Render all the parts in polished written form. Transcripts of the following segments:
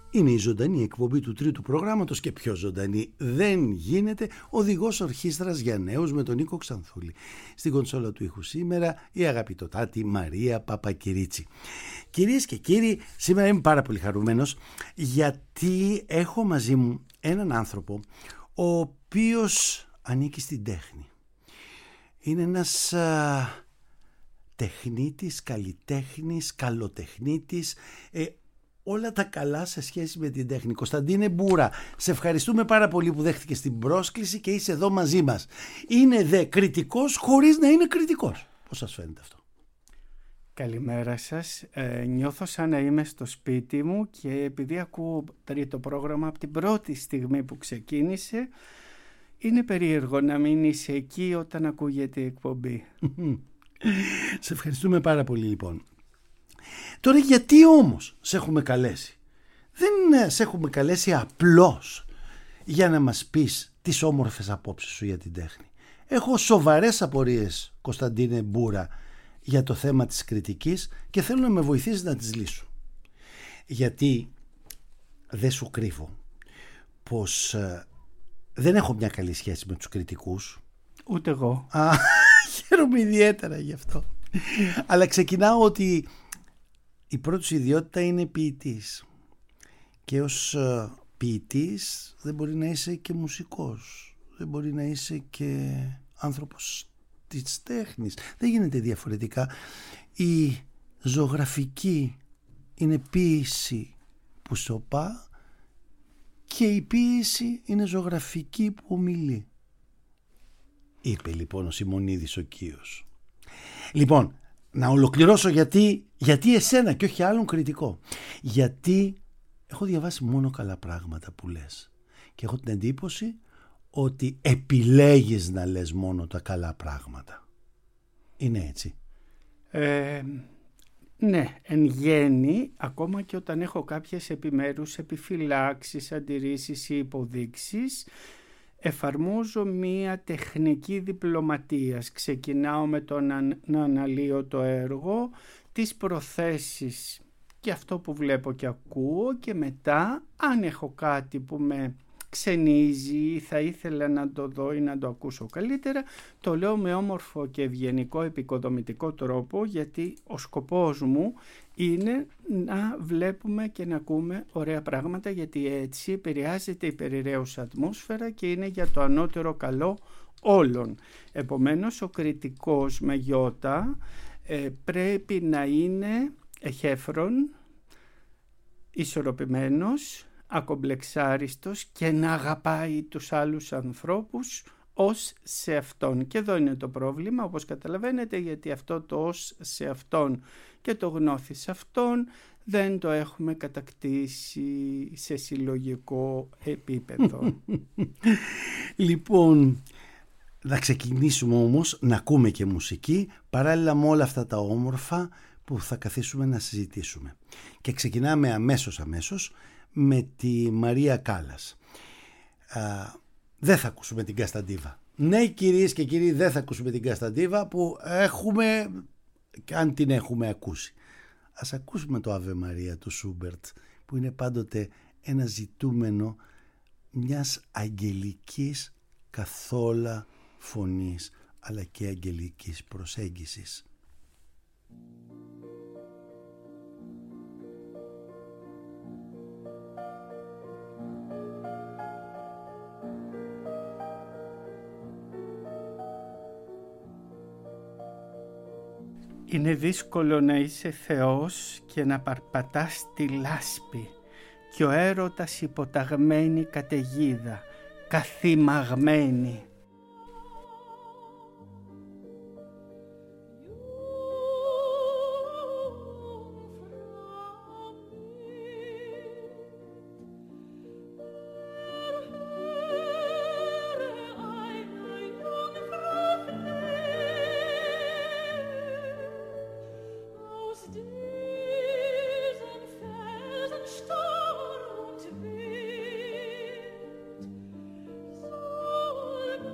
Είναι η ζωντανή εκπομπή του τρίτου προγράμματος και πιο ζωντανή δεν γίνεται, οδηγός ορχήστρας για νέους με τον Νίκο Ξανθούλη. Στην κονσόλα του ήχου σήμερα η αγαπητοτάτη Μαρία Παπακυρίτσι. Κυρίες και κύριοι, σήμερα είμαι πάρα πολύ χαρούμενος γιατί έχω μαζί μου έναν άνθρωπο ο οποίος ανήκει στην τέχνη. Είναι ένας τεχνίτης, καλλιτέχνης, καλοτεχνίτης, όλα τα καλά σε σχέση με την τέχνη. Κωνσταντίνε Μπούρα, σε ευχαριστούμε πάρα πολύ που δέχτηκες την πρόσκληση και είσαι εδώ μαζί μας. Είναι δε κριτικός χωρίς να είναι κριτικός. Πώς σας φαίνεται αυτό? Καλημέρα σας. Νιώθω σαν να είμαι στο σπίτι μου και επειδή ακούω τρίτο πρόγραμμα από την πρώτη στιγμή που ξεκίνησε, είναι περίεργο να μην είσαι εκεί όταν ακούγεται η εκπομπή. Σε ευχαριστούμε πάρα πολύ λοιπόν. Τώρα γιατί όμως σε έχουμε καλέσει? Δεν σε έχουμε καλέσει απλώς για να μας πεις τις όμορφες απόψεις σου για την τέχνη. Έχω σοβαρές απορίες, Κωνσταντίνε Μπούρα, για το θέμα της κριτικής και θέλω να με βοηθήσεις να τις λύσω. Γιατί δεν σου κρύβω πως δεν έχω μια καλή σχέση με τους κριτικούς. Ούτε εγώ. Χαίρομαι ιδιαίτερα γι' αυτό. Αλλά ξεκινάω ότι η πρώτη σου ιδιότητα είναι ποιητής. Και ως ποιητής δεν μπορεί να είσαι και μουσικός. Δεν μπορεί να είσαι και άνθρωπος της τέχνης. Δεν γίνεται διαφορετικά. Η ζωγραφική είναι ποίηση που σωπά και η ποίηση είναι ζωγραφική που ομιλεί. Είπε λοιπόν ο Σιμονίδης ο Κίος. Λοιπόν, να ολοκληρώσω γιατί εσένα και όχι άλλον κριτικό. Γιατί έχω διαβάσει μόνο καλά πράγματα που λες και έχω την εντύπωση ότι επιλέγεις να λες μόνο τα καλά πράγματα. Είναι έτσι? Ναι, εν γέννη, ακόμα και όταν έχω κάποιες επιμέρους επιφυλάξεις, αντιρρήσεις ή υποδείξεις, εφαρμόζω μία τεχνική διπλωματίας. Ξεκινάω με το να αναλύω το έργο, τις προθέσεις και αυτό που βλέπω και ακούω και μετά αν έχω κάτι που με ξενίζει ή θα ήθελα να το δω ή να το ακούσω καλύτερα, το λέω με όμορφο και ευγενικό επικοδομητικό τρόπο, γιατί ο σκοπός μου είναι να βλέπουμε και να ακούμε ωραία πράγματα, γιατί έτσι επηρεάζεται η περιραίουσα ατμόσφαιρα και είναι για το ανώτερο καλό όλων. Επομένως ο κριτικός με γιώτα πρέπει να είναι εχέφρον, ισορροπημένος, ακομπλεξάριστος και να αγαπάει τους άλλους ανθρώπους ως σε αυτόν. Και εδώ είναι το πρόβλημα, όπως καταλαβαίνετε, γιατί αυτό το ως σε αυτόν και το γνώθι σε αυτόν δεν το έχουμε κατακτήσει σε συλλογικό επίπεδο. Λοιπόν, να ξεκινήσουμε όμως να ακούμε και μουσική παράλληλα με όλα αυτά τα όμορφα που θα καθίσουμε να συζητήσουμε. Και ξεκινάμε αμέσως με τη Μαρία Κάλλας. Δεν θα ακούσουμε την Κασταντίβα. Ναι, κυρίες και κύριοι, δεν θα ακούσουμε την Κασταντίβα που έχουμε, αν την έχουμε ακούσει. Ας ακούσουμε το Αβε Μαρία του Σούμπερτ, που είναι πάντοτε ένα ζητούμενο μιας αγγελικής καθόλου φωνής, αλλά και αγγελικής προσέγγισης. Είναι δύσκολο να είσαι Θεός και να παρπατάς στη λάσπη και ο έρωτας υποταγμένη καταιγίδα, καθημαγμένη. Sturm und Wind, so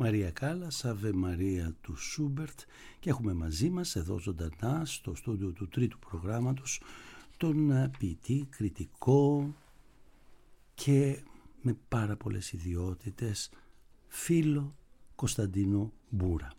Μαρία Κάλλας, Αβε Μαρία του Σούμπερτ, και έχουμε μαζί μας εδώ ζωντανά στο στούντιο του τρίτου προγράμματος τον ποιητή, κριτικό και με πάρα πολλές ιδιότητες φίλο Κωνσταντίνο Μπούρα.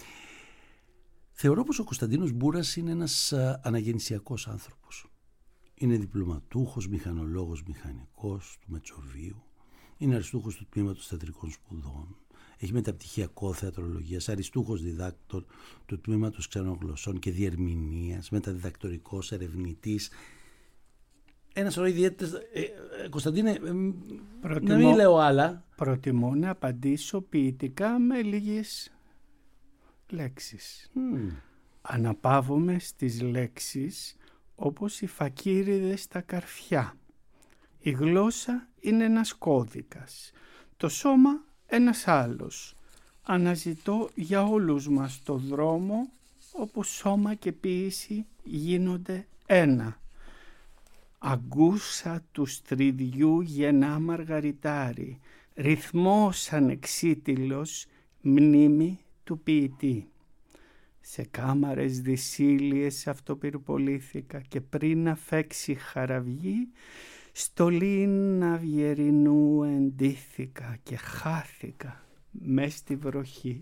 Θεωρώ πως ο Κωνσταντίνος Μπούρας είναι ένας αναγεννησιακός άνθρωπος. Είναι διπλωματούχος, μηχανολόγος, μηχανικός του Μετσοβίου, είναι αριστούχος του τμήματος θεατρικών σπουδών, έχει μεταπτυχιακό θεατρολογίας, αριστούχος διδάκτορ του τμήματος ξενογλωσσών και διερμηνίας, μεταδιδακτορικός ερευνητής. Ένα σωρό ιδιαίτερες. Κωνσταντίνε, να μην λέω άλλα. Προτιμώ να απαντήσω ποιητικά με λίγες λέξεις. Αναπαύομαι στις λέξεις όπως οι φακίριδες στα καρφιά. Η γλώσσα είναι ένας κώδικας. Το σώμα ένας άλλος. Αναζητώ για όλους μας το δρόμο όπου σώμα και ποίηση γίνονται ένα. Αγκούσα του στριδιού γεννά μαργαριτάρι, ρυθμός ανεξίτηλος, μνήμη του ποιητή. Σε κάμαρες δυσίλειες αυτοπυρπολήθηκα και πριν να φέξει χαραυγή, στολήν αυγερινού εντύθηκα και χάθηκα μες στη βροχή.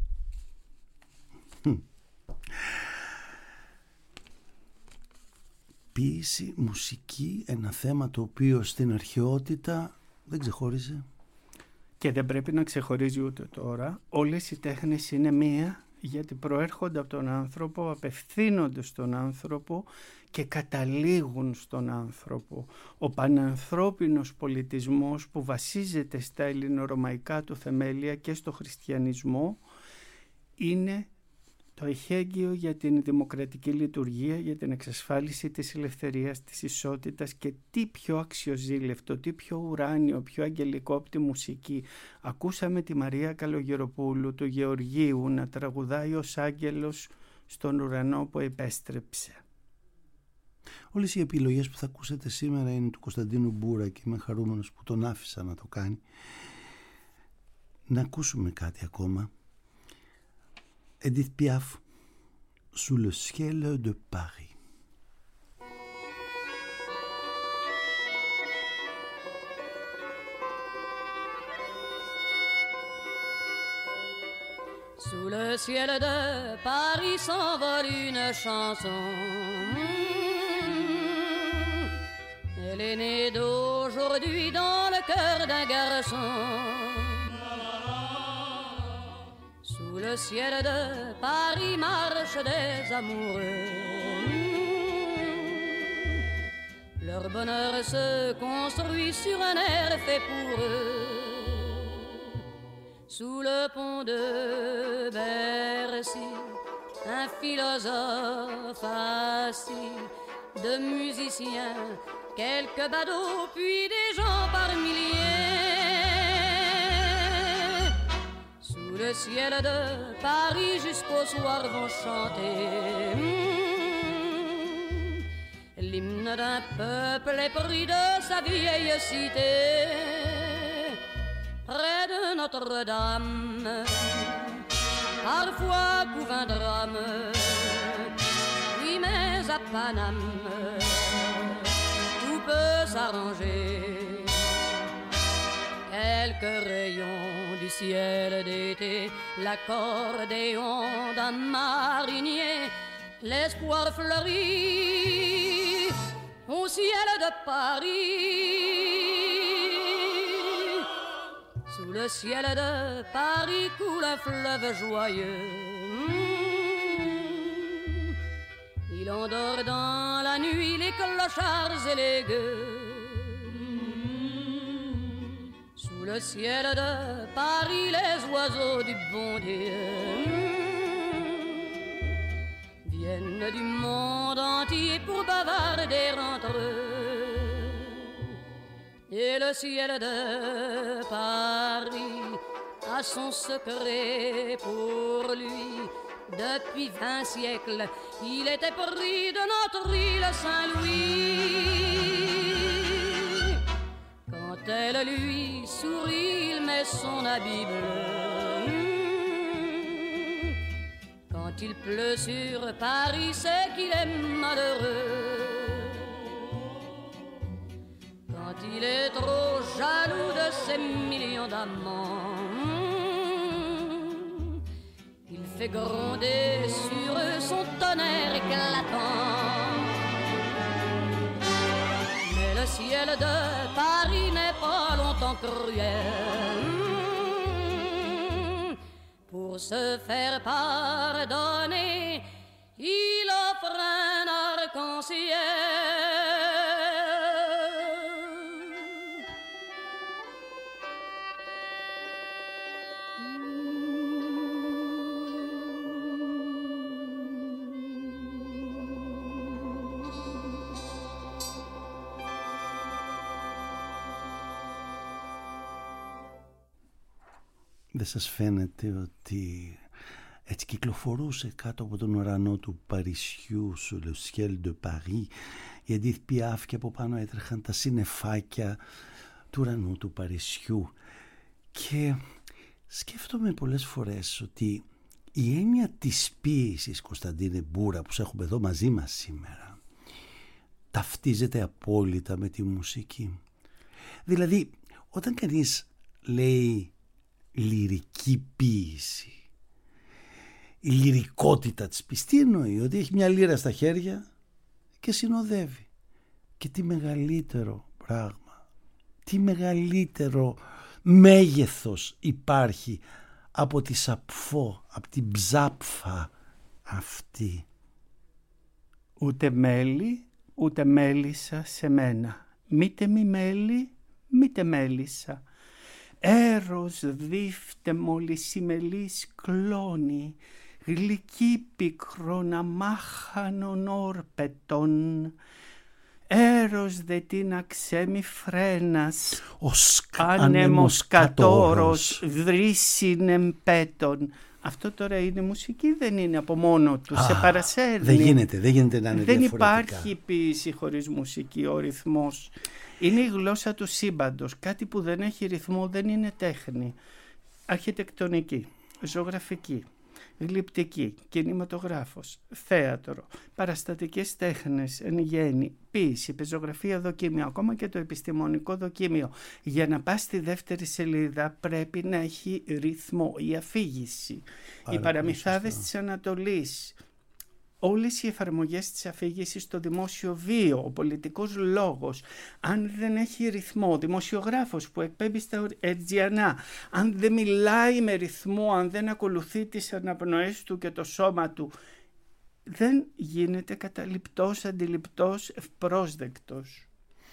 Ποίηση, μουσική, ένα θέμα το οποίο στην αρχαιότητα δεν ξεχώριζε. Και δεν πρέπει να ξεχωρίζει ούτε τώρα. Όλες οι τέχνες είναι μία, γιατί προέρχονται από τον άνθρωπο, απευθύνονται στον άνθρωπο και καταλήγουν στον άνθρωπο. Ο πανανθρώπινος πολιτισμός που βασίζεται στα ελληνορωμαϊκά του θεμέλια και στο χριστιανισμό είναι το εχέγγυο για την δημοκρατική λειτουργία, για την εξασφάλιση της ελευθερίας, της ισότητας, και τι πιο αξιοζήλευτο, τι πιο ουράνιο, πιο αγγελικό από τη μουσική. Ακούσαμε τη Μαρία Καλογεροπούλου του Γεωργίου να τραγουδάει ως άγγελος στον ουρανό που επέστρεψε. Όλες οι επιλογές που θα ακούσετε σήμερα είναι του Κωνσταντίνου Μπούρα και είμαι χαρούμενος που τον άφησα να το κάνει. Να ακούσουμε κάτι ακόμα. Edith Piaf, Sous le ciel de Paris. Sous le ciel de Paris s'envole une chanson. Elle est née d'aujourd'hui dans le cœur d'un garçon. Sous le ciel de Paris marchent des amoureux. Leur bonheur se construit sur un air fait pour eux. Sous le pont de Bercy, un philosophe assis, de musiciens, quelques badauds, puis des gens par milliers. Sous le ciel de Paris jusqu'au soir vont chanter l'hymne d'un peuple épris de sa vieille cité. Près de Notre-Dame, parfois couve un drame. Oui, mais à Paname, tout peut s'arranger. Quelques rayons du ciel d'été, l'accordéon d'un marinier, l'espoir fleurit au ciel de Paris. Sous le ciel de Paris coule un fleuve joyeux. Il endort dans la nuit les clochards et les gueux. Sous le ciel de Paris les oiseaux du bon Dieu viennent du monde entier pour bavarder entre eux. Et le ciel de Paris a son secret pour lui. Depuis 20 siècles, il était pris de notre île Saint-Louis. Quand elle lui sourit, il met son habit bleu. Quand il pleut sur Paris, c'est qu'il est malheureux. Quand il est trop jaloux de ses millions d'amants, il fait gronder sur eux son tonnerre éclatant. Mais le ciel de Paris n'est pas longtemps cruel. Pour se faire pardonner, il offre un arc-en-ciel. Δεν σας φαίνεται ότι έτσι κυκλοφορούσε κάτω από τον ουρανό του Παρισιού, sous le ciel de Paris, η Edith Piaf, και από πάνω έτρεχαν τα συννεφάκια του ουρανού του Παρισιού. Και σκέφτομαι πολλές φορές ότι η έννοια της ποίησης, Κωνσταντίνε Μπούρα, που σε έχουμε εδώ μαζί μας σήμερα, ταυτίζεται απόλυτα με τη μουσική. Δηλαδή, όταν κανείς λέει λυρική ποίηση, η λυρικότητα της ποίησης, τι εννοεί? Ότι έχει μια λύρα στα χέρια και συνοδεύει. Και τι μεγαλύτερο πράγμα, τι μεγαλύτερο μέγεθος υπάρχει από τη σαπφό, από την ψάπφα αυτή. Ούτε μέλι, ούτε μέλισσα σε μένα. Μήτε μη μέλι, μήτε μέλισσα. Έρος δίφτε μολυσιμελής κλώνει, γλυκή πικρόν αμάχανον όρπετον. Έρος δε την αξέμι φρένας, άνεμος κατόρος δρύσιν εμπέτον. Αυτό τώρα είναι μουσική, δεν είναι από μόνο του, σε παρασέρνει. Δεν γίνεται να είναι διαφορετικά. Δεν υπάρχει ποίηση χωρίς μουσική, ο ρυθμός. Είναι η γλώσσα του σύμπαντος. Κάτι που δεν έχει ρυθμό δεν είναι τέχνη. Αρχιτεκτονική, ζωγραφική, γλυπτική, κινηματογράφος, θέατρο, παραστατικές τέχνες εν γέννη, ποίηση, πεζογραφία, δοκίμιο, ακόμα και το επιστημονικό δοκίμιο. Για να πας στη δεύτερη σελίδα πρέπει να έχει ρυθμό, η αφήγηση, οι παραμυθάδες της Ανατολής, όλες οι εφαρμογές της αφήγησης στο δημόσιο βίο, ο πολιτικός λόγος. Αν δεν έχει ρυθμό, ο δημοσιογράφος που εκπέμπει στα Ερτζιανά, αν δεν μιλάει με ρυθμό, αν δεν ακολουθεί τις αναπνοές του και το σώμα του, δεν γίνεται καταληπτός, αντιληπτός, ευπρόσδεκτος.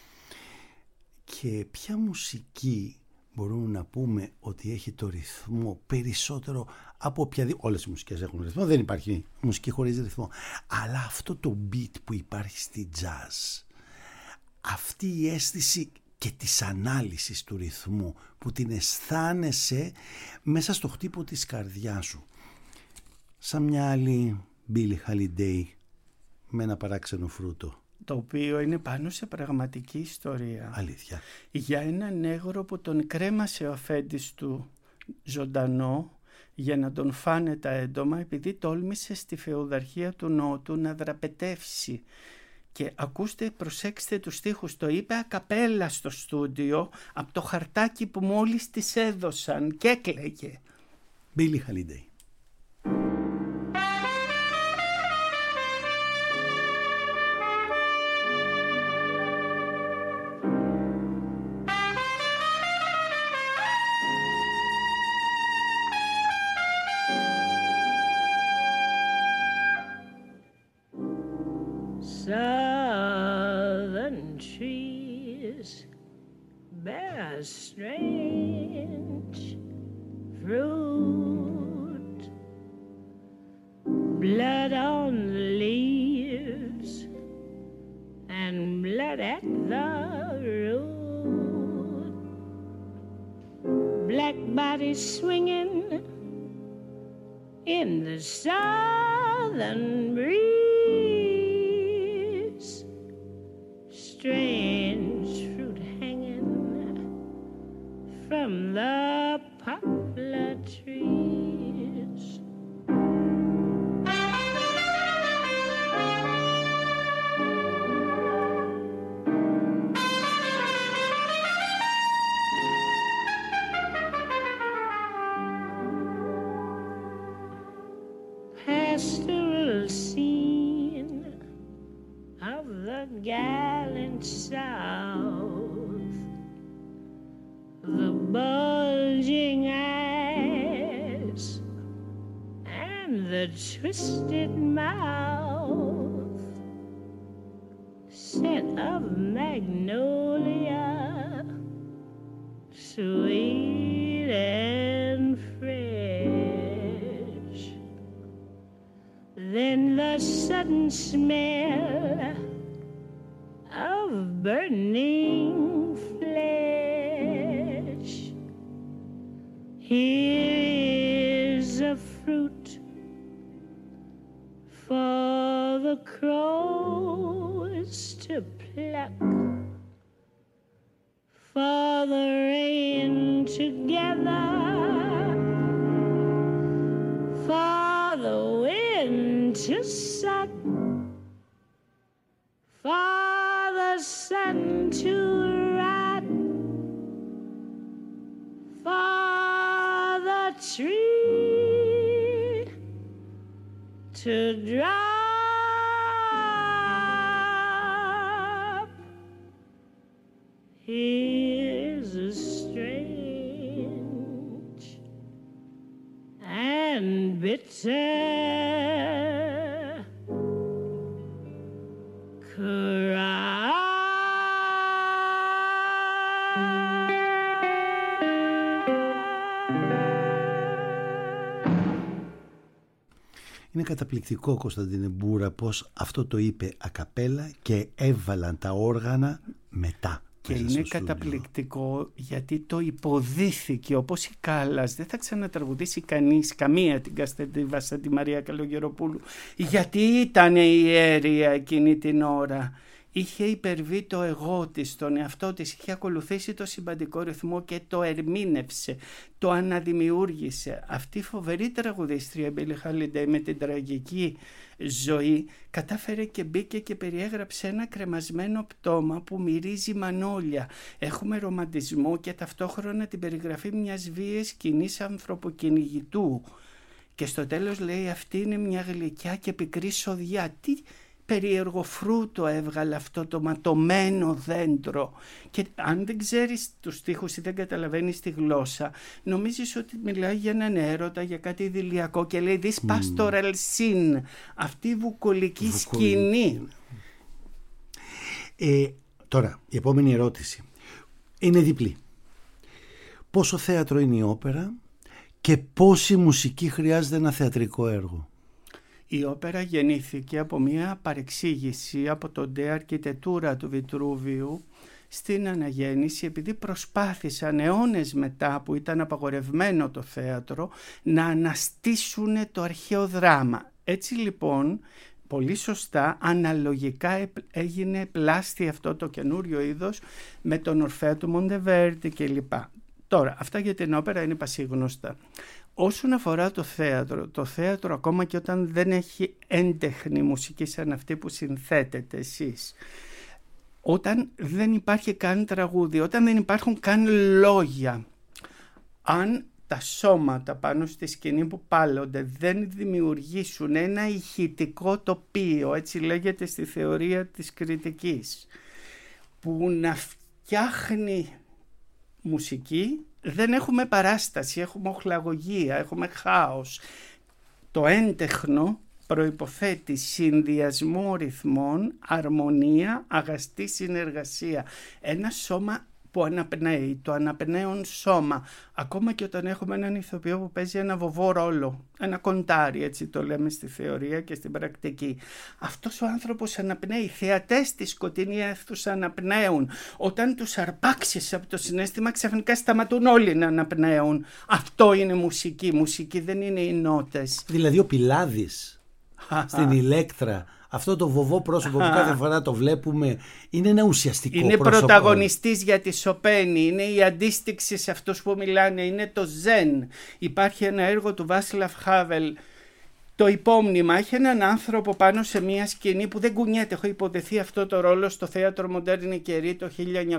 Και ποια μουσική μπορούμε να πούμε ότι έχει το ρυθμό περισσότερο από οποιαδήποτε? Όλες οι μουσικές έχουν ρυθμό, δεν υπάρχει μουσική χωρίς ρυθμό. Αλλά αυτό το beat που υπάρχει στη jazz, αυτή η αίσθηση και της ανάλυσης του ρυθμού που την αισθάνεσαι μέσα στο χτύπο της καρδιάς σου, σαν μια άλλη Billie Holiday με ένα παράξενο φρούτο, το οποίο είναι πάνω σε πραγματική ιστορία. Αλήθεια. Για έναν νέγρο που τον κρέμασε ο αφέντης του ζωντανό για να τον φάνε τα έντομα, επειδή τόλμησε στη φεουδαρχία του Νότου να δραπετεύσει. Και ακούστε, προσέξτε τους στίχους, το είπε ακαπέλα στο στούντιο από το χαρτάκι που μόλις της έδωσαν και έκλαιγε. Billie Holiday. Southern trees bear strange fruit, blood on the leaves and blood at the root, black bodies swinging in the southern breeze, strange fruit hanging from the poplar trees. pastoral scene of the gallant South, the bulging eyes and the twisted mouth, scent of magnolia, sweet and fresh. Then the sudden smell of burning flesh. Here is a fruit for the crows to pluck, for the rain together, for the wind to suck, for the sun to rot, for the tree to drop. Here's a strange and bitter Είναι καταπληκτικό, Κωνσταντίνε Μπούρα, πως αυτό το είπε ακαπέλα και έβαλαν τα όργανα μετά. Και είναι καταπληκτικό γιατί το υποδίθηκε, όπως η Κάλλας. Δεν θα ξανατραγουδήσει κανείς καμία την Καστεντίβα τη Μαρία Καλογεροπούλου, γιατί ήταν η ιέρια εκείνη την ώρα. Είχε υπερβεί το εγώ της, τον εαυτό της, είχε ακολουθήσει το συμπαντικό ρυθμό και το ερμήνευσε, το αναδημιούργησε. Αυτή η φοβερή τραγουδίστρια, η Μπίλι Χόλιντεϊ, με την τραγική ζωή, κατάφερε και μπήκε και περιέγραψε ένα κρεμασμένο πτώμα που μυρίζει μανόλια. Έχουμε ρομαντισμό και ταυτόχρονα την περιγραφή μιας βίαιης σκηνής ανθρωποκυνηγητού. Και στο τέλος λέει, αυτή είναι μια γλυκιά και πικρή σοδιά. Τι περίεργο φρούτο έβγαλε αυτό το ματωμένο δέντρο. Και αν δεν ξέρεις τους στίχους ή δεν καταλαβαίνεις τη γλώσσα, νομίζεις ότι μιλάει για έναν έρωτα, για κάτι ιδηλιακό, και λέει this pastoral scene, αυτή η βουκολική σκηνή. Τώρα, η επόμενη ερώτηση είναι διπλή. Πόσο θέατρο είναι η όπερα και πόση μουσική χρειάζεται ένα θεατρικό έργο? Η όπερα γεννήθηκε από μια παρεξήγηση από τον ντε αρκιτεκτούρα του Βιτρούβιου στην αναγέννηση, επειδή προσπάθησαν αιώνες μετά που ήταν απαγορευμένο το θέατρο να αναστήσουν το αρχαίο δράμα. Έτσι λοιπόν, πολύ σωστά, αναλογικά έγινε πλάστη αυτό το καινούριο είδος με τον Ορφέα του Μοντεβέρντι κλπ. Τώρα, αυτά για την όπερα είναι πασίγνωστα. Όσον αφορά το θέατρο ακόμα και όταν δεν έχει έντεχνη μουσική σαν αυτή που συνθέτετε εσείς, όταν δεν υπάρχει καν τραγούδι, όταν δεν υπάρχουν καν λόγια, αν τα σώματα πάνω στη σκηνή που πάλλονται δεν δημιουργήσουν ένα ηχητικό τοπίο, έτσι λέγεται στη θεωρία της κριτικής, που να φτιάχνει μουσική, δεν έχουμε παράσταση, έχουμε οχλαγωγία, έχουμε χάος. Το έντεχνο προϋποθέτει συνδυασμό ρυθμών, αρμονία, αγαστή συνεργασία. Ένα σώμα που αναπνέει, το αναπνέον σώμα. Ακόμα και όταν έχουμε έναν ηθοποιό που παίζει ένα βοβό ρόλο, ένα κοντάρι, έτσι το λέμε στη θεωρία και στην πρακτική. Αυτός ο άνθρωπος αναπνέει, οι θεατές της σκοτεινή αίθουσα αναπνέουν. Όταν τους αρπάξεις από το συναίσθημα, ξαφνικά σταματούν όλοι να αναπνέουν. Αυτό είναι μουσική. Μουσική δεν είναι οι νότες. Δηλαδή ο Πιλάδης στην Ηλέκτρα, αυτό το βοβό πρόσωπο που κάθε φορά το βλέπουμε, είναι ένα ουσιαστικό πρόσωπο. Είναι πρωταγωνιστής για τη Σοπένη, είναι η αντίστοιξη σε αυτούς που μιλάνε, είναι το Ζεν. Υπάρχει ένα έργο του Βάσιλαβ Χάβελ, Το υπόμνημα έχει έναν άνθρωπο πάνω σε μια σκηνή που δεν κουνιέται. Έχω υποδεθεί αυτό το ρόλο στο θέατρο Μοντέρνη Καιρή το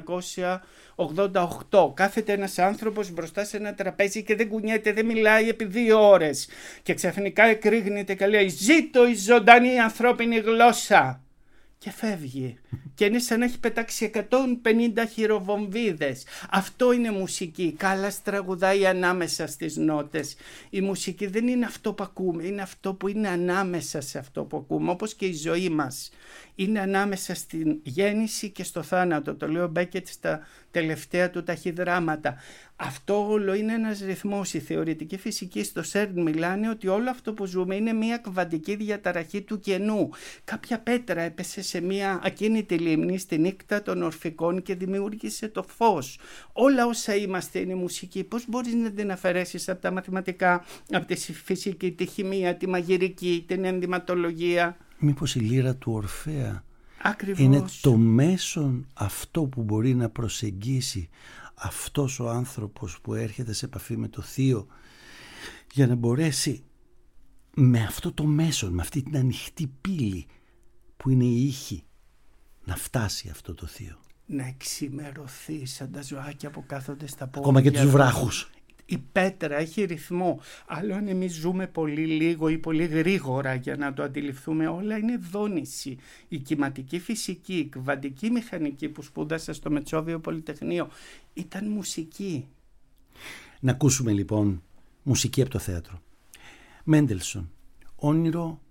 1988. Κάθεται ένας άνθρωπος μπροστά σε ένα τραπέζι και δεν κουνιέται, δεν μιλάει επί 2 ώρες. Και ξαφνικά εκρήγνεται και λέει «Ζήτω η ζωντανή ανθρώπινη γλώσσα!» Και φεύγει. Και είναι σαν να έχει πετάξει 150 χειροβομβίδες. Αυτό είναι μουσική. Κάλλας τραγουδάει ανάμεσα στις νότες. Η μουσική δεν είναι αυτό που ακούμε, είναι αυτό που είναι ανάμεσα σε αυτό που ακούμε, όπως και η ζωή μας. Είναι ανάμεσα στην γέννηση και στο θάνατο. Το λέει ο Μπέκετ στα τελευταία του ταχυδράματα. Αυτό όλο είναι ένας ρυθμός. Οι θεωρητικοί φυσικοί στο ΣΕΡΝ μιλάνε ότι όλο αυτό που ζούμε είναι μια κβαντική διαταραχή του κενού. Κάποια πέτρα έπεσε σε μια ακίνητη λίμνη στη νύχτα των Ορφικών και δημιούργησε το φως. Όλα όσα είμαστε είναι μουσική. Πώς μπορείς να την αφαιρέσεις από τα μαθηματικά, από τη φυσική, τη χημεία, τη μαγειρική, την ενδυματολογία? Μήπως η λύρα του Ορφέα Ακριβώς. είναι το μέσον αυτό που μπορεί να προσεγγίσει αυτός ο άνθρωπος που έρχεται σε επαφή με το θείο, για να μπορέσει με αυτό το μέσον, με αυτή την ανοιχτή πύλη που είναι η ήχη, να φτάσει αυτό το θείο. Να εξημερωθεί σαν τα ζωάκια που κάθονται στα πόδια. Ακόμα και τους βράχους. Η πέτρα έχει ρυθμό. Άλλο αν εμείς ζούμε πολύ λίγο ή πολύ γρήγορα για να το αντιληφθούμε. Όλα είναι δόνηση. Η κυματική φυσική, η κβαντική μηχανική που σπούδασα στο Μετσόβιο Πολυτεχνείο ήταν μουσική. Να ακούσουμε λοιπόν μουσική από το θέατρο. Μέντελσον, όνειρο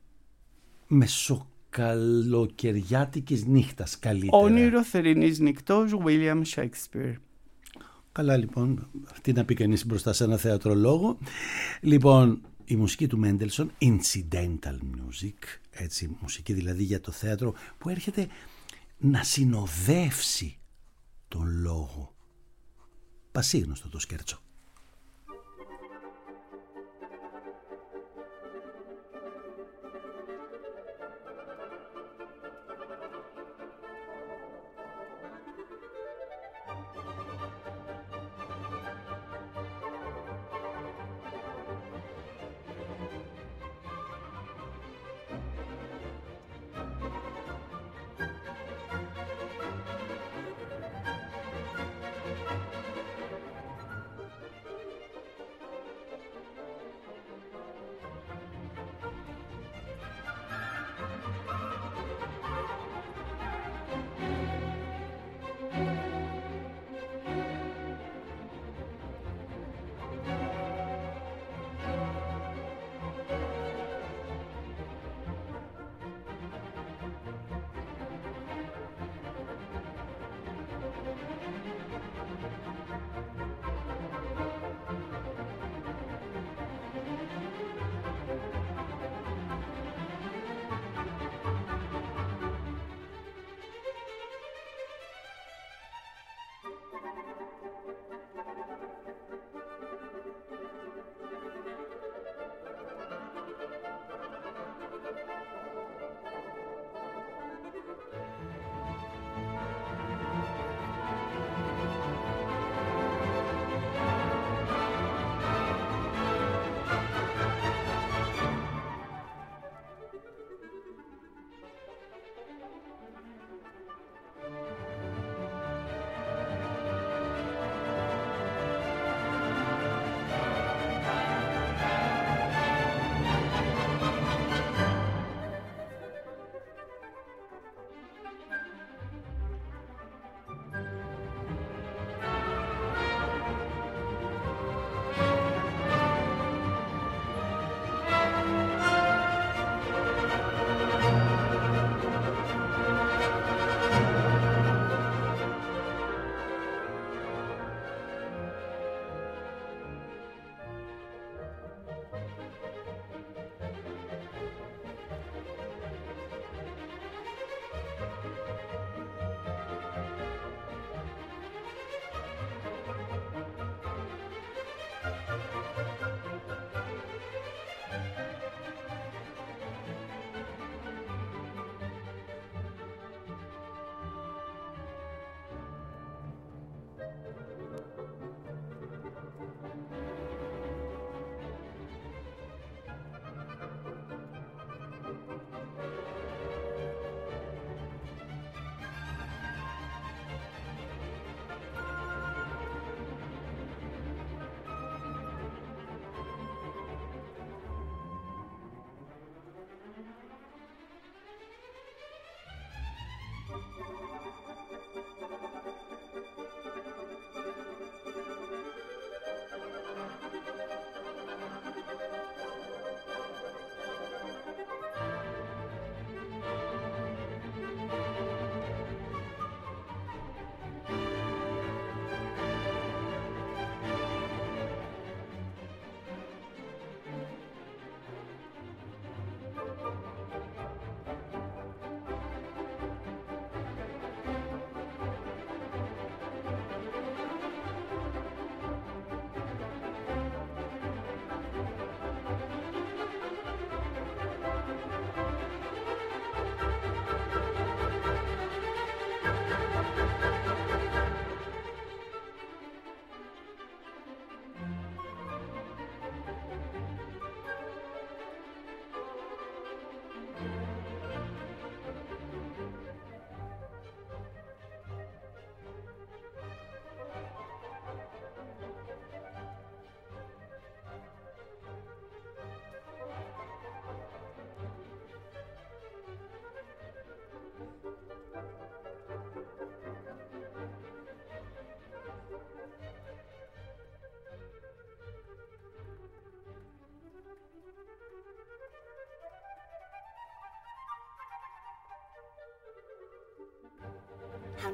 μεσοκαλοκαιριάτικης νύχτας καλύτερα. Όνειρο θερινής νυχτός, William Shakespeare. Καλά λοιπόν, τι να πει κανείς μπροστά σε ένα θεατρολόγο. Λοιπόν, η μουσική του Μέντελσον, incidental music, έτσι, μουσική δηλαδή για το θέατρο, που έρχεται να συνοδεύσει τον λόγο. Πασίγνωστο το σκέρτσο.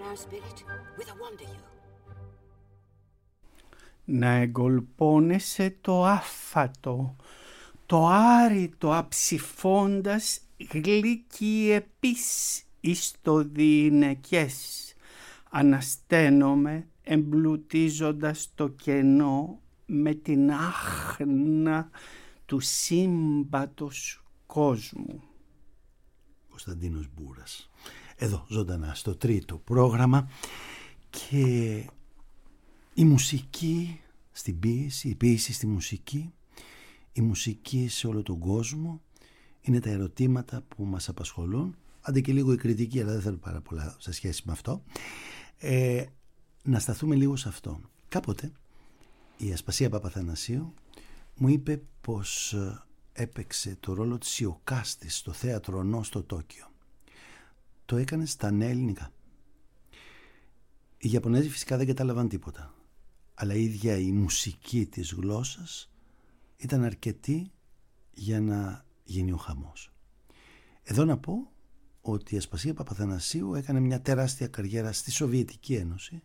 our spirit with a wonder you. Να εγκολπώνεσαι το άφατο, το άρρητο αψηφώντας γλυκή επίς εις το διηνεκές. Ανασταίνομαι εμπλουτίζοντας το κενό με την άχνα του σύμπατος κόσμου. Κωνσταντίνος Μπούρας. Εδώ ζωντανά στο τρίτο πρόγραμμα, και η μουσική στην ποίηση, η ποίηση στη μουσική, η μουσική σε όλο τον κόσμο είναι τα ερωτήματα που μας απασχολούν. Άντε και λίγο η κριτική, αλλά δεν θέλω πάρα πολλά σε σχέση με αυτό. Να σταθούμε λίγο σε αυτό. Κάποτε η Ασπασία Παπαθανασίου μου είπε πως έπαιξε το ρόλο της Ιωκάστης στο θέατρο Νό στο Τόκιο. Το έκανε στα νέα ελληνικά. Οι Ιαπωνέζοι φυσικά δεν κατάλαβαν τίποτα, αλλά η ίδια η μουσική της γλώσσας ήταν αρκετή για να γίνει ο χαμός. Εδώ να πω ότι η Ασπασία Παπαθανασίου έκανε μια τεράστια καριέρα στη Σοβιετική Ένωση,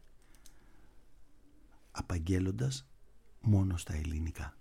απαγγέλλοντας μόνο στα ελληνικά.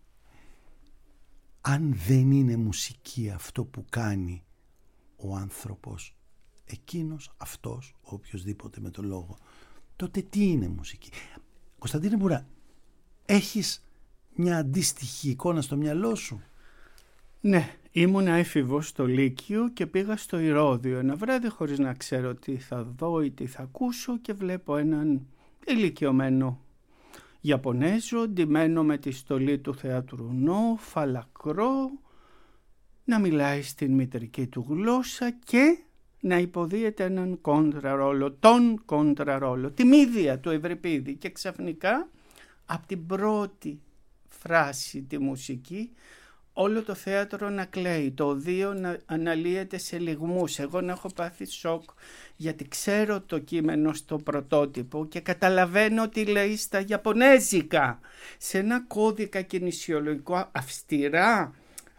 Αν δεν είναι μουσική αυτό που κάνει ο άνθρωπος, εκείνος, αυτός, οποιοσδήποτε με το λόγο, τότε τι είναι μουσική? Κωνσταντίνε Μπουρά, έχεις μια αντίστοιχη εικόνα στο μυαλό σου? Ναι, ήμουνα έφηβος στο Λύκειο και πήγα στο Ηρώδειο ένα βράδυ χωρίς να ξέρω τι θα δω ή τι θα ακούσω, και βλέπω έναν ηλικιωμένο Ιαπωνέζο ντυμένο με τη στολή του θεάτρου Νό, φαλακρό, να μιλάει στην μητρική του γλώσσα και να υποδίεται έναν κόντραρόλο, τον κόντραρόλο, τη μύδια του Ευρυπίδη, και ξαφνικά από την πρώτη φράση τη μουσική όλο το θέατρο να κλαίει, το οδείο να αναλύεται σε λυγμούς. Εγώ να έχω πάθει σοκ, γιατί ξέρω το κείμενο στο πρωτότυπο και καταλαβαίνω τι λέει στα Ιαπωνέζικα, σε ένα κώδικα κινησιολογικό αυστηρά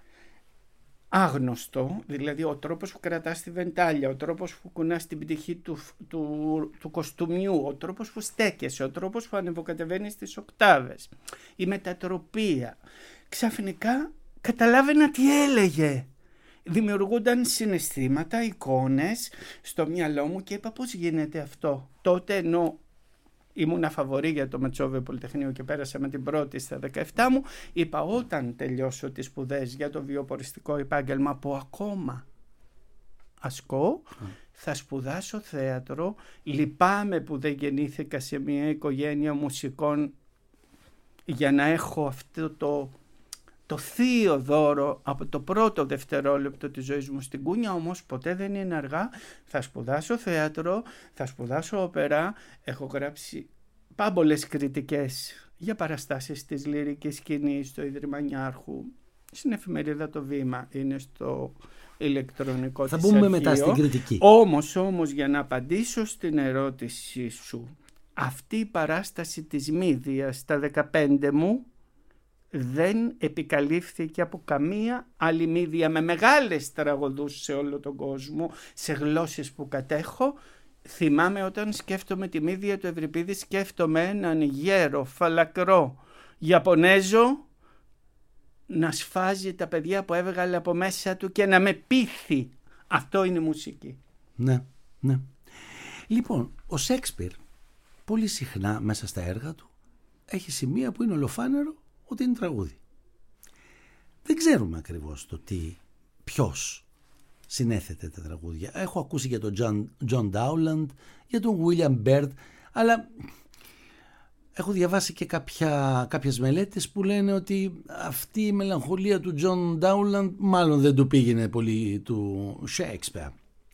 άγνωστο, δηλαδή ο τρόπος που κρατάς τη βεντάλια, ο τρόπος που κουνάς την πτυχή του κοστούμιου, ο τρόπος που στέκεσαι, ο τρόπος που ανεβοκατεβαίνεις τις οκτάβες, η μετατροπία. Ξαφνικά καταλάβαινα τι έλεγε. Δημιουργούνταν συναισθήματα, εικόνες στο μυαλό μου και είπα πώς γίνεται αυτό. Τότε, ενώ ήμουν φαβορή για το Μετσόβιο Πολυτεχνείο και πέρασα με την πρώτη στα 17 μου, είπα όταν τελειώσω τις σπουδές για το βιοποριστικό επάγγελμα που ακόμα ασκώ, θα σπουδάσω θέατρο. Λυπάμαι που δεν γεννήθηκα σε μια οικογένεια μουσικών για να έχω αυτό το θείο δώρο από το πρώτο δευτερόλεπτο της ζωής μου στην κούνια, όμως ποτέ δεν είναι αργά. Θα σπουδάσω θέατρο, θα σπουδάσω όπερα. Έχω γράψει πάμπολες κριτικές για παραστάσεις της λυρικής σκηνής στο Ίδρυμα Νιάρχου, στην εφημερίδα Το Βήμα, είναι στο ηλεκτρονικό της αρχείο. Θα μπούμε μετά στην κριτική. Όμως για να απαντήσω στην ερώτησή σου, αυτή η παράσταση της Μύδιας στα 15 μου δεν επικαλύφθηκε από καμία άλλη μύδια με μεγάλες τραγωδούς σε όλο τον κόσμο, σε γλώσσες που κατέχω. Θυμάμαι όταν σκέφτομαι τη μύδια του Ευρυπίδη, σκέφτομαι έναν γέρο, φαλακρό Ιαπωνέζο να σφάζει τα παιδιά που έβγαλε από μέσα του και να με πείθει. Αυτό είναι μουσική. Ναι, ναι. Λοιπόν, ο Σέξπιρ πολύ συχνά μέσα στα έργα του έχει σημεία που είναι ολοφάνερο ότι είναι τραγούδι. Δεν ξέρουμε ακριβώς ποιος συνέθετε τα τραγούδια. Έχω ακούσει για τον John Dowland, για τον William Byrd, αλλά έχω διαβάσει και κάποιες μελέτες που λένε ότι αυτή η μελαγχολία του John Dowland μάλλον δεν του πήγαινε πολύ του Shakespeare.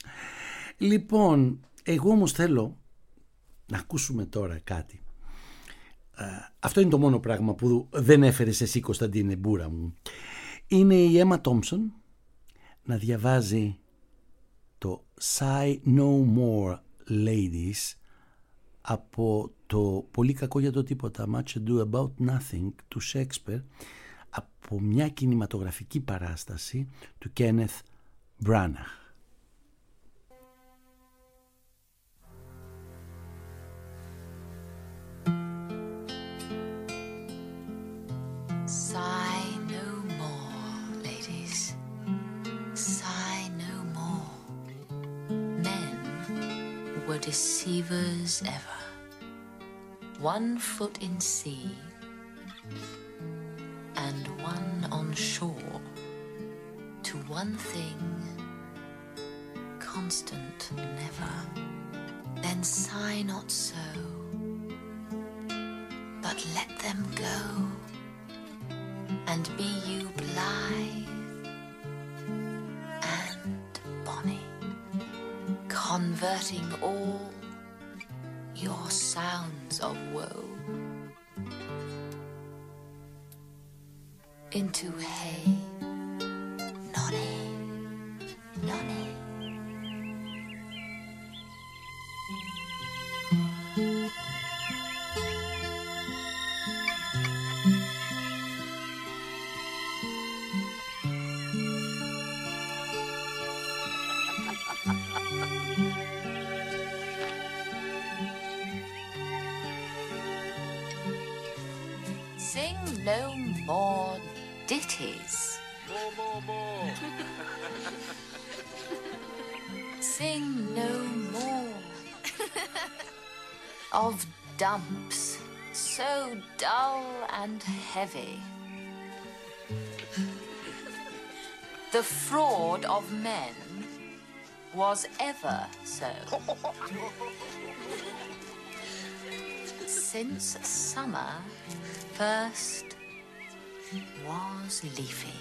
Λοιπόν, εγώ όμως θέλω να ακούσουμε τώρα κάτι. Αυτό είναι το μόνο πράγμα που δεν έφερες εσύ, Κωνσταντίνε Μπούρα μου. Είναι η Emma Thompson να διαβάζει το Sigh No More Ladies από το πολύ κακό για το τίποτα Much Ado About Nothing του Shakespeare, από μια κινηματογραφική παράσταση του Kenneth Branagh. deceivers ever. One foot in sea and one on shore. To one thing, constant never. Then sigh not so, but let them go. And be you blithe and bonny, converting all your sounds of woe into hey, nonny, nonny. Sing no more ditties. More. Sing no more of dumps so dull and heavy. The fraud of men was ever so. Since summer first was leafy.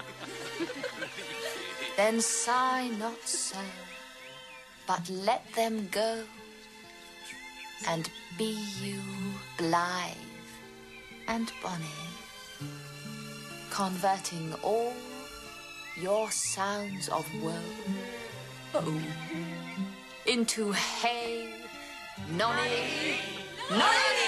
Then sigh not so, but let them go, and be you blithe and bonny, converting all your sounds of woe into hey, nonny, nonny.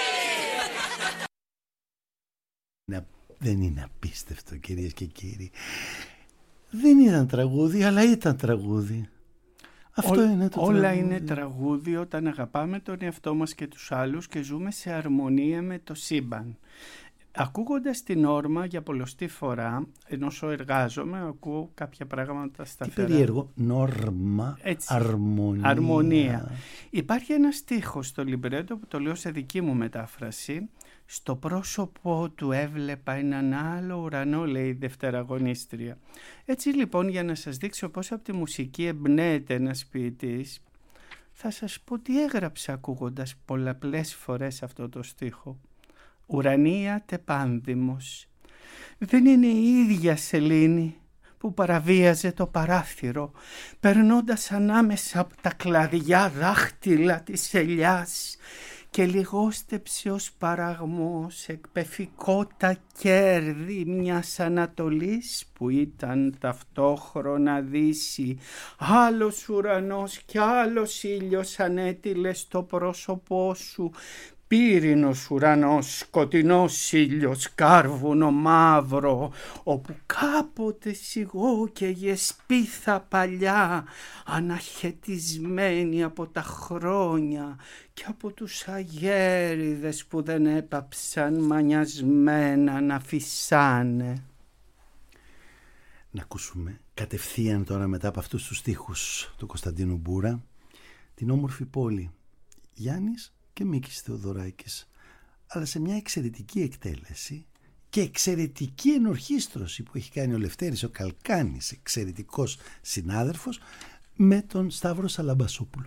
Δεν είναι απίστευτο, κυρίες και κύριοι? Δεν ήταν τραγούδι, αλλά ήταν τραγούδι. Αυτό είναι το όλα τραγούδι. Είναι τραγούδι όταν αγαπάμε τον εαυτό μας και τους άλλους και ζούμε σε αρμονία με το σύμπαν. Ακούγοντας την όρμα για πολλοστή φορά, ενώ όσο εργάζομαι, ακούω κάποια πράγματα σταθερά. Τι περίεργο, νόρμα, έτσι, αρμονία. Υπάρχει ένα στίχος στο λιμπρέτο που το λέω σε δική μου μετάφραση. Στο πρόσωπό του έβλεπα έναν άλλο ουρανό, λέει η δευτεραγωνίστρια. Έτσι λοιπόν, για να σας δείξω πώς από τη μουσική εμπνέεται ένας ποιητής, θα σας πω τι έγραψα ακούγοντας πολλαπλές φορές αυτό το στίχο. Ουρανία τεπάνδημος. Δεν είναι η ίδια σελήνη που παραβίαζε το παράθυρο, περνώντας ανάμεσα από τα κλαδιά δάχτυλα της ελιάς και λιγόστεψε ως παραγμός εκπεφικό τα κέρδη μιας Ανατολής που ήταν ταυτόχρονα δύση. Άλλος ουρανός κι άλλος ήλιος ανέτειλε στο πρόσωπό σου. Πύρινος ουρανός, σκοτεινός ήλιος, κάρβουνο μαύρο, όπου κάποτε σιγόκαιγε σπίθα παλιά, αναχαιτισμένη από τα χρόνια και από τους αγέριδες που δεν έπαψαν μανιασμένα να φυσάνε. Να ακούσουμε κατευθείαν τώρα, μετά από αυτούς τους στίχους του Κωνσταντίνου Μπούρα, την όμορφη πόλη. Γιάννης και Μίκης Θεοδωράκης, αλλά σε μια εξαιρετική εκτέλεση και εξαιρετική ενορχήστρωση που έχει κάνει ο Λευτέρης ο Καλκάνης, εξαιρετικός συνάδελφος, με τον Σταύρο Σαλαμπασόπουλο.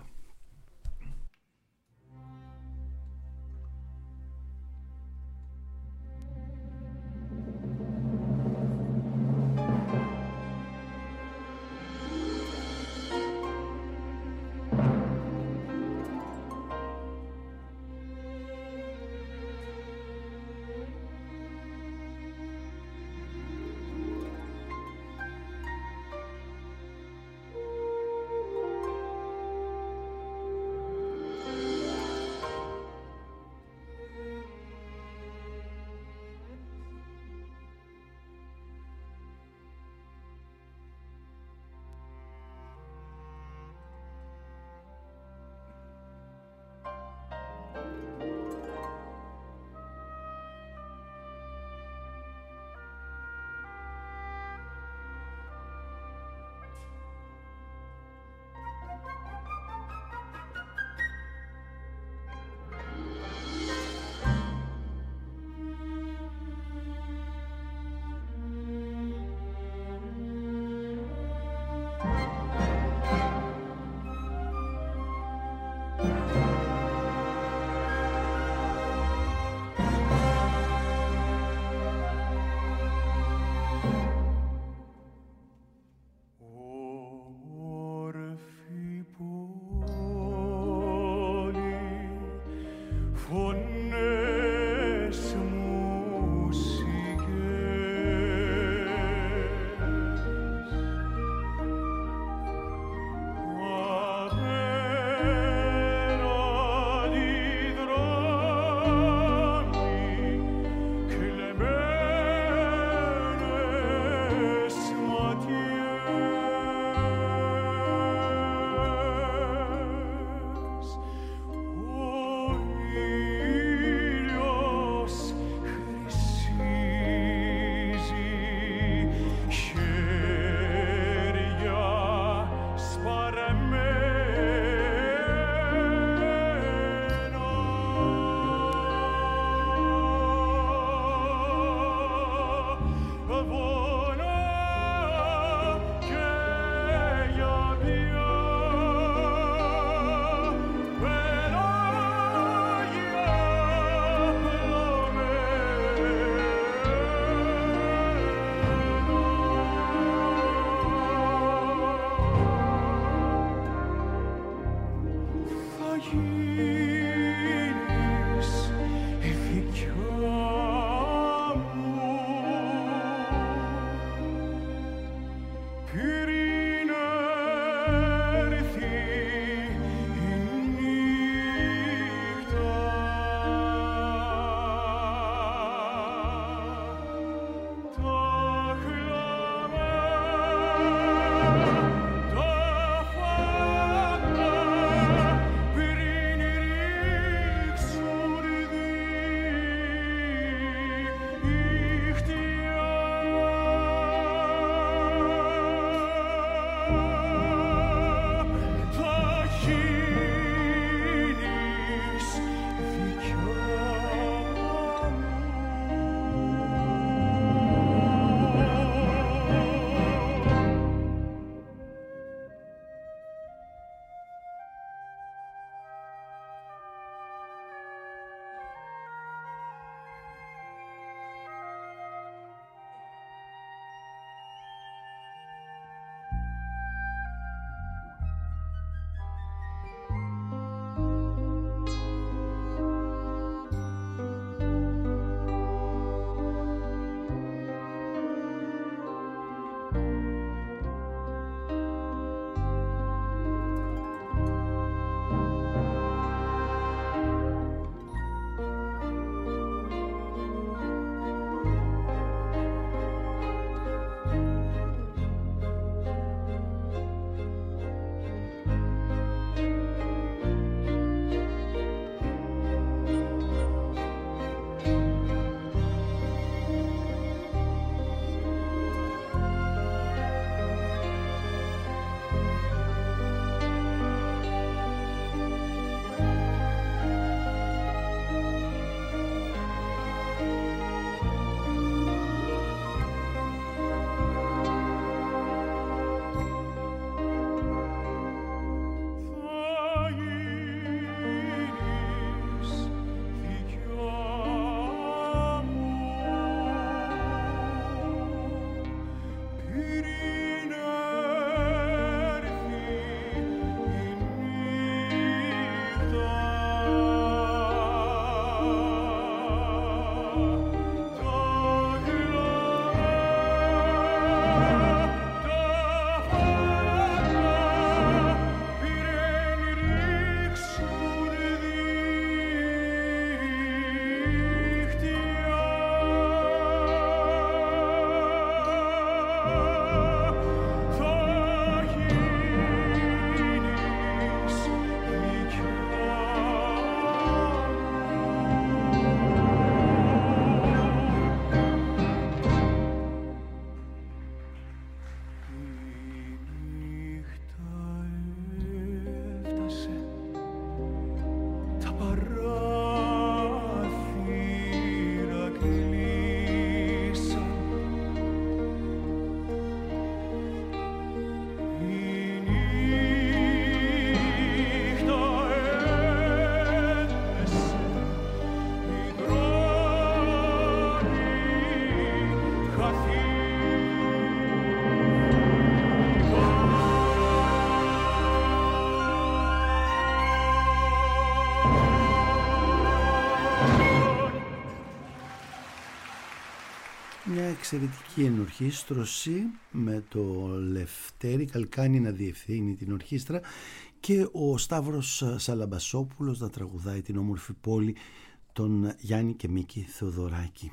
εξαιρετική ενορχήστρωση με το Λευτέρη Καλκάνη να διευθύνει την ορχήστρα και ο Σταύρος Σαλαμπασόπουλος να τραγουδάει την όμορφη πόλη, τον Γιάννη και Μίκη Θεοδωράκη.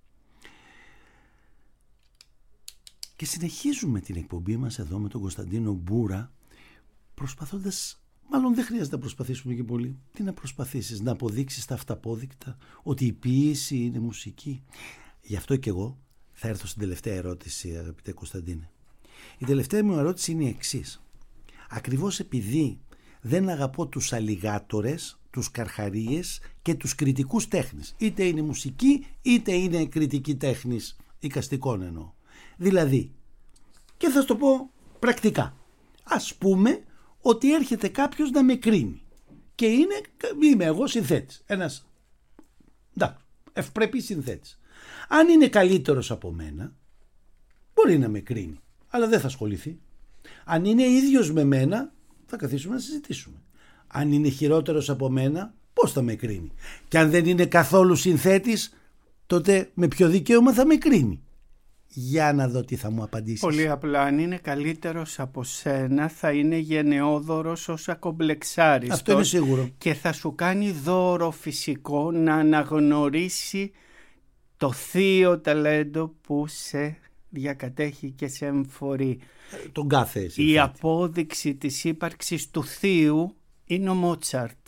Και συνεχίζουμε την εκπομπή μας εδώ με τον Κωνσταντίνο Μπούρα, προσπαθώντας, μάλλον δεν χρειάζεται να προσπαθήσουμε και πολύ. Τι να προσπαθήσεις, να αποδείξεις τα αυταπόδεικτα ότι η ποίηση είναι μουσική? Γι' αυτό και εγώ θα έρθω στην τελευταία ερώτηση, αγαπητέ Κωνσταντίνε. Η τελευταία μου ερώτηση είναι η εξής. Ακριβώς επειδή δεν αγαπώ τους αλιγάτορες, τους καρχαρίες και τους κριτικούς τέχνης, είτε είναι μουσική είτε είναι κριτική τέχνης, εικαστικών εννοώ. Δηλαδή, και θα σου το πω πρακτικά, ας πούμε ότι έρχεται κάποιος να με κρίνει και είμαι εγώ συνθέτης, ένας ευπρεπής συνθέτης. Αν είναι καλύτερος από μένα, μπορεί να με κρίνει, αλλά δεν θα ασχοληθεί. Αν είναι ίδιος με μένα, θα καθίσουμε να συζητήσουμε. Αν είναι χειρότερος από μένα, πώς θα με κρίνει? Και αν δεν είναι καθόλου συνθέτης, τότε με ποιο δικαίωμα θα με κρίνει? Για να δω τι θα μου απαντήσεις. Πολύ απλά, αν είναι καλύτερος από σένα θα είναι γενναιόδωρος ως ακομπλεξάριστος. Αυτό είναι σίγουρο. Και θα σου κάνει δώρο φυσικό να αναγνωρίσει το θείο ταλέντο που σε διακατέχει και σε εμφορεί. Τον κάθε συνθέτη. Η απόδειξη της ύπαρξης του θείου είναι ο Μότσαρτ.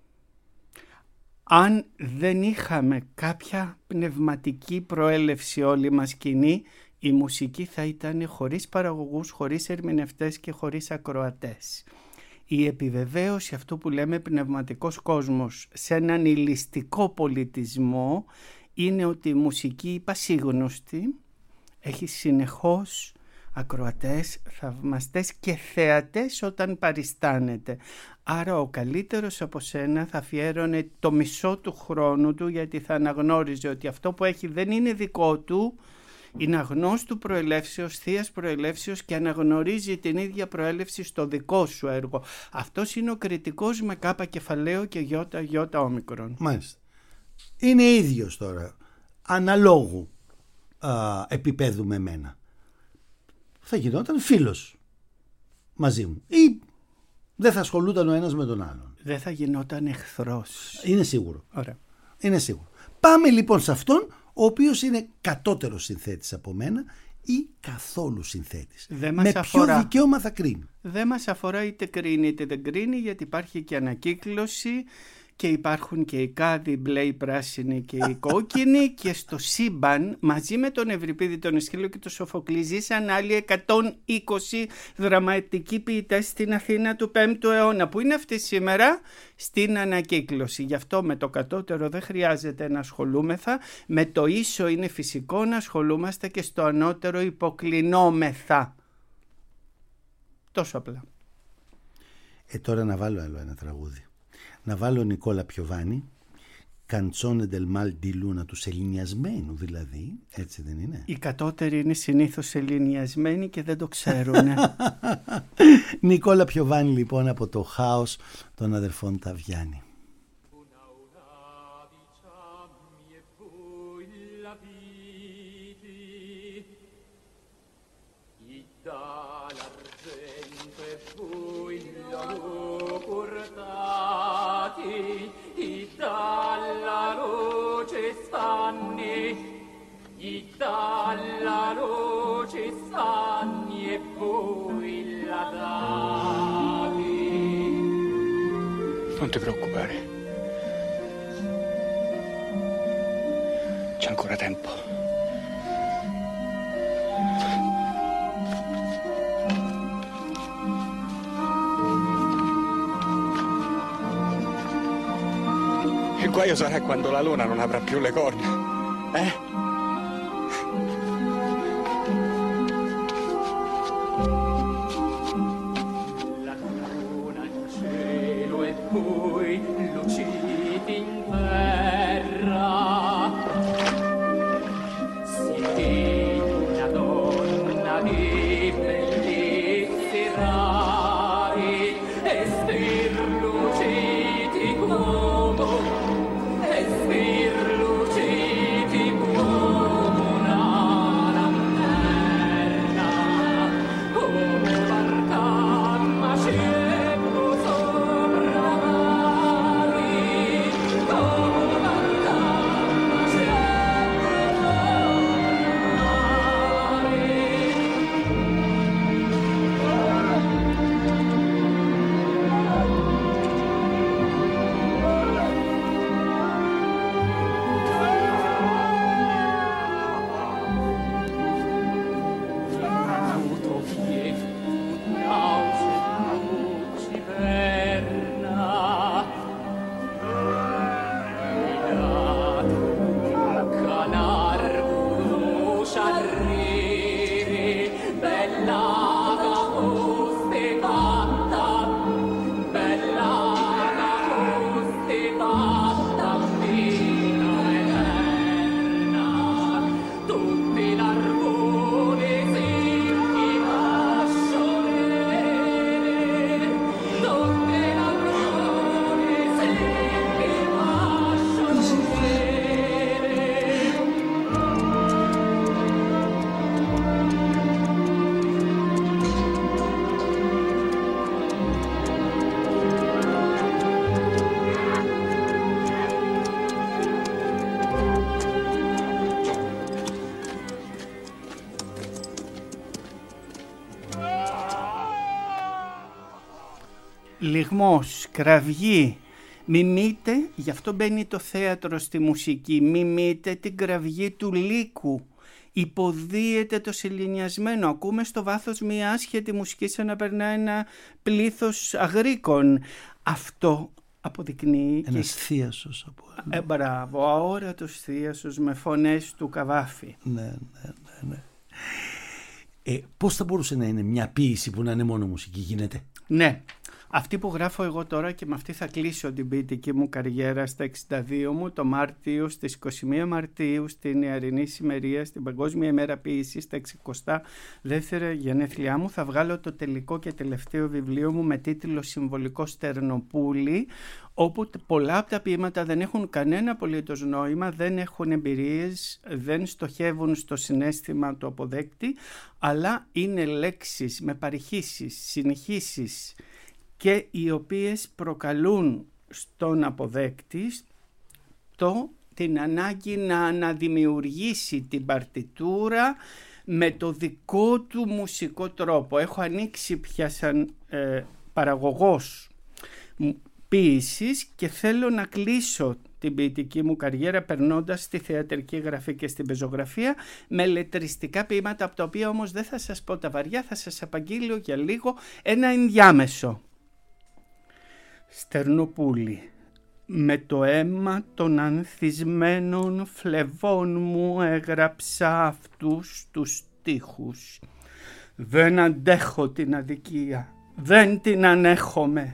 Αν δεν είχαμε κάποια πνευματική προέλευση όλοι μας κοινή, η μουσική θα ήταν χωρίς παραγωγούς, χωρίς ερμηνευτές και χωρίς ακροατές. Η επιβεβαίωση αυτού που λέμε πνευματικός κόσμος σε έναν υλιστικό πολιτισμό είναι ότι η μουσική πασίγνωστη έχει συνεχώς ακροατές, θαυμαστές και θεατές όταν παριστάνεται. Άρα ο καλύτερος από σένα θα αφιέρωνε το μισό του χρόνου του, γιατί θα αναγνώριζε ότι αυτό που έχει δεν είναι δικό του, είναι αγνώστου προελεύσεως, θείας προελεύσεως και αναγνωρίζει την ίδια προέλευση στο δικό σου έργο. Αυτός είναι ο κριτικός με κάπα κεφαλαίο και γιώτα όμικρον. Μάλιστα. Είναι ίδιος τώρα, αναλόγου επίπεδου με μένα. Θα γινόταν φίλος μαζί μου ή δεν θα ασχολούταν ο ένας με τον άλλον. Δεν θα γινόταν εχθρός. Είναι σίγουρο. Ωραία. Είναι σίγουρο. Πάμε λοιπόν σε αυτόν ο οποίος είναι κατώτερος συνθέτης από μένα ή καθόλου συνθέτης. Με ποιο δικαίωμα θα κρίνει? Δεν μας αφορά είτε κρίνει είτε δεν κρίνει, γιατί υπάρχει και ανακύκλωση και υπάρχουν και οι κάδοι μπλε, οι πράσινοι και οι κόκκινοι και στο σύμπαν μαζί με τον Ευρυπίδη, τον Αισχύλο και τον Σοφοκλή ζήσαν άλλοι 120 δραματικοί ποιητές στην Αθήνα του 5ου αιώνα. Που είναι αυτοί σήμερα? Στην ανακύκλωση. Γι' αυτό με το κατώτερο δεν χρειάζεται να ασχολούμεθα, με το ίσο είναι φυσικό να ασχολούμαστε και στο ανώτερο υποκλεινόμεθα. Τόσο απλά. Τώρα να βάλω άλλο ένα τραγούδι. Να βάλω Νικόλα Πιοβάνη, Καντσόνε ντελ μάλ ντι λούνα, του σεληνιασμένου δηλαδή, έτσι δεν είναι? Οι κατώτεροι είναι συνήθως σεληνιασμένοι και δεν το ξέρουν. Νικόλα Πιοβάνη λοιπόν από το χάος των αδερφών Ταβιάννη. Dalla luce stagni e poi la dati. Non ti preoccupare. C'è ancora tempo. Il guaio sarà quando la luna non avrà più le corna, eh? Luciti λιγμός, κραυγή. Μιμείτε, γι' αυτό μπαίνει το θέατρο στη μουσική, μιμείτε την κραυγή του λύκου. Υποδίεται το σεληνιασμένο. Ακούμε στο βάθος μια άσχετη μουσική σαν να περνάει ένα πλήθος αγρίκων. Αυτό αποδεικνύει... Ένας θίασος από... Μπράβο, αόρατος θίασος με φωνές του Καβάφη. Ναι. Πώς θα μπορούσε να είναι μια ποίηση που να είναι μόνο μουσική, γίνεται? Ναι. Αυτή που γράφω εγώ τώρα και με αυτή θα κλείσω την ποιητική μου καριέρα στα 62 μου, το Μάρτιο, στις 21 Μαρτίου, στην Ιαρινή Σημερία, στην Παγκόσμια ημέρα ποίησης, στα 62 γενέθλιά μου, θα βγάλω το τελικό και τελευταίο βιβλίο μου με τίτλο «Συμβολικό Στερνοπούλι», όπου πολλά από τα ποίηματα δεν έχουν κανένα απολύτως νόημα, δεν έχουν εμπειρίες, δεν στοχεύουν στο συναίσθημα του αποδέκτη, αλλά είναι λέξεις με παρηχήσεις, συνεχίσεις, και οι οποίες προκαλούν στον αποδέκτη την ανάγκη να αναδημιουργήσει την παρτιτούρα με το δικό του μουσικό τρόπο. Έχω ανοίξει πια σαν παραγωγός ποίησης και θέλω να κλείσω την ποιητική μου καριέρα περνώντας στη θεατρική γραφή και στην πεζογραφία με λετριστικά ποίηματα, από τα οποία όμως δεν θα σας πω τα βαριά, θα σας απαγγείλω για λίγο ένα ενδιάμεσο. Στερνοπούλι, με το αίμα των ανθισμένων φλεβών μου έγραψα αυτούς τους στίχους. Δεν αντέχω την αδικία, δεν την ανέχομαι.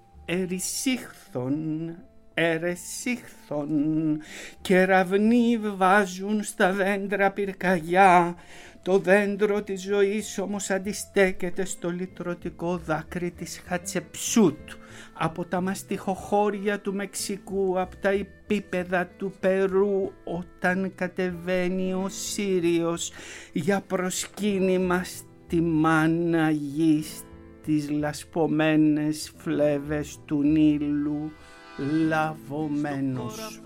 Ερεσίχθον, κεραυνοί βάζουν στα δέντρα πυρκαγιά. Το δέντρο της ζωής όμως αντιστέκεται στο λυτρωτικό δάκρυ της Χατσεψούτ. Από τα μαστιχοχώρια του Μεξικού, από τα επίπεδα του Περού, όταν κατεβαίνει ο Σύριος για προσκύνημα στη μάνα γη, στις λασπωμένες φλέβες του Νείλου, λαβωμένος.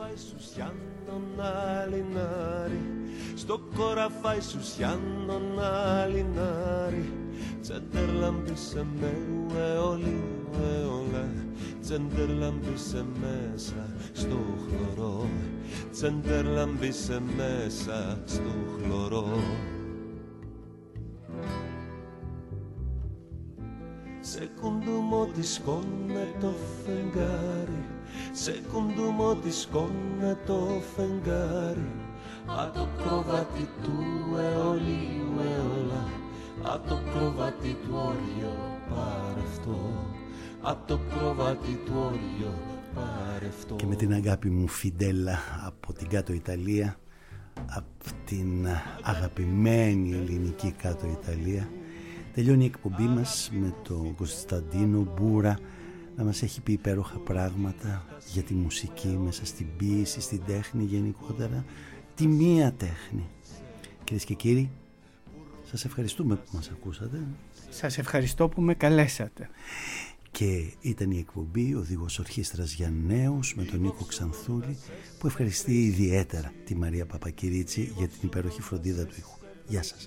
Στο κοραφάι σου σιάνο να λινάρι, τσεντερλαμπίσε με ουεολί ουεολά, τσεντερλαμπίσε μέσα στο χλωρό, τσεντερλαμπίσε μέσα στο χλωρό. Σε κουντούμο τη σκόνε το φεγγάρι, σε κουντούμο τη σκόνε το φεγγάρι, απ' το κροβάτι του αιωλίου αιωλά, απ' το κροβάτι του όριο παρευτό, απ' το κροβάτι του όριο παρευτό. Και με την αγάπη μου Φιντέλα από την κάτω Ιταλία, από την αγαπημένη ελληνική κάτω Ιταλία, τελειώνει η εκπομπή μας με τον Κωνσταντίνο Μπούρα να μας έχει πει υπέροχα πράγματα για τη μουσική μέσα στην ποίηση, στην τέχνη γενικότερα, τη μία τέχνη. Κυρίες και κύριοι, σας ευχαριστούμε που μας ακούσατε. Σας ευχαριστώ που με καλέσατε. Και ήταν η εκπομπή Οδηγός Ορχήστρας για Νέους με τον Νίκο Ξανθούλη, που ευχαριστεί ιδιαίτερα τη Μαρία Παπακυρίτσι για την υπέροχη φροντίδα του ήχου. Γεια σας.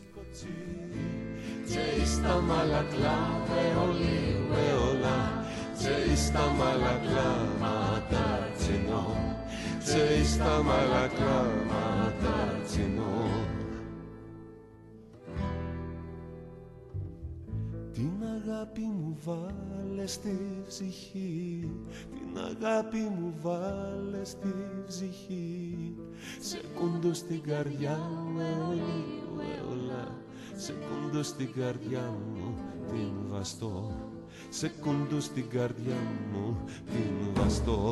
Την αγάπη μου βάλε στη ψυχή, την αγάπη μου βάλε στη ψυχή, σε κούντω στην καρδιά μου αιωλά, σε κούντω στην καρδιά μου την βαστώ, σε κούντω στην καρδιά μου την βαστώ.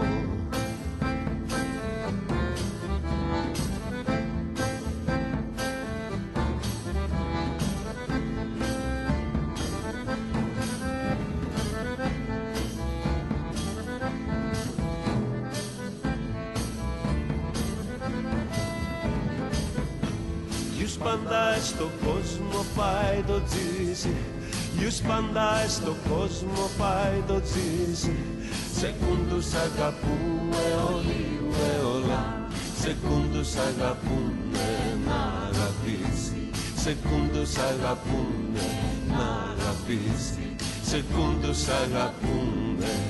Σπαντάει στον κόσμο πάει το τζίζι, γιους σπαντάει στον κόσμο πάει το τζίζι, σε κούντους αγαπούνε όλοι αιωλά, σε κούντους αγαπούνε να αγαπήσει, σε κούντους αγαπούνε να αγαπήσει, σεκούντος αγαπούνε.